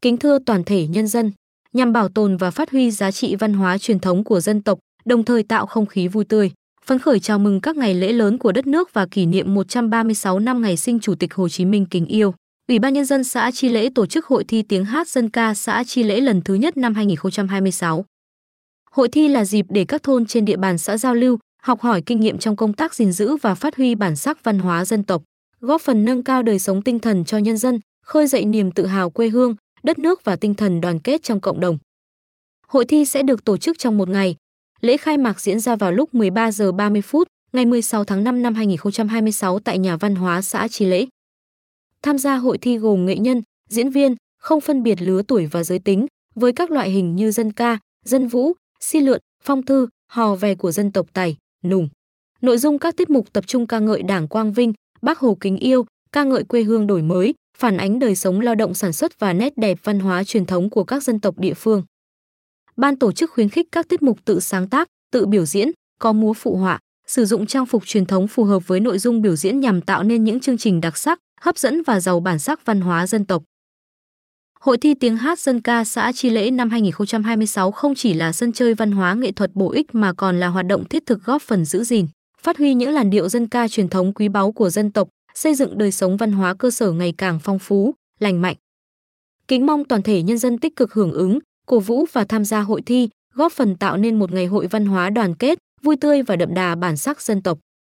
Kính thưa toàn thể nhân dân, nhằm bảo tồn và phát huy giá trị văn hóa truyền thống của dân tộc, đồng thời tạo không khí vui tươi, phấn khởi chào mừng các ngày lễ lớn của đất nước và kỷ niệm 136 năm ngày sinh Chủ tịch Hồ Chí Minh kính yêu, Ủy ban Nhân dân xã Chi Lễ tổ chức hội thi tiếng hát dân ca xã Chi Lễ lần thứ nhất năm 2026. Hội thi là dịp để các thôn trên địa bàn xã giao lưu, học hỏi kinh nghiệm trong công tác gìn giữ và phát huy bản sắc văn hóa dân tộc, góp phần nâng cao đời sống tinh thần cho nhân dân, khơi dậy niềm tự hào quê hương, đất nước và tinh thần đoàn kết trong cộng đồng. Hội thi sẽ được tổ chức trong một ngày. Lễ khai mạc diễn ra vào lúc 13 giờ 30 phút ngày 16 tháng 5 năm 2026 tại Nhà văn hóa xã Chi Lễ. Tham gia hội thi gồm nghệ nhân, diễn viên, không phân biệt lứa tuổi và giới tính, với các loại hình như dân ca, dân vũ, si lượn, phong thư, hò vè của dân tộc Tày, Nùng. Nội dung các tiết mục tập trung ca ngợi Đảng quang vinh, Bác Hồ kính yêu, ca ngợi quê hương đổi mới, phản ánh đời sống lao động sản xuất và nét đẹp văn hóa truyền thống của các dân tộc địa phương. Ban tổ chức khuyến khích các tiết mục tự sáng tác, tự biểu diễn, có múa phụ họa, sử dụng trang phục truyền thống phù hợp với nội dung biểu diễn nhằm tạo nên những chương trình đặc sắc, hấp dẫn và giàu bản sắc văn hóa dân tộc. Hội thi tiếng hát dân ca xã Chi Lễ năm 2026 không chỉ là sân chơi văn hóa nghệ thuật bổ ích mà còn là hoạt động thiết thực góp phần giữ gìn, phát huy những làn điệu dân ca truyền thống quý báu của dân tộc, xây dựng đời sống văn hóa cơ sở ngày càng phong phú, lành mạnh. Kính mong toàn thể nhân dân tích cực hưởng ứng, cổ vũ và tham gia hội thi, góp phần tạo nên một ngày hội văn hóa đoàn kết, vui tươi và đậm đà bản sắc dân tộc.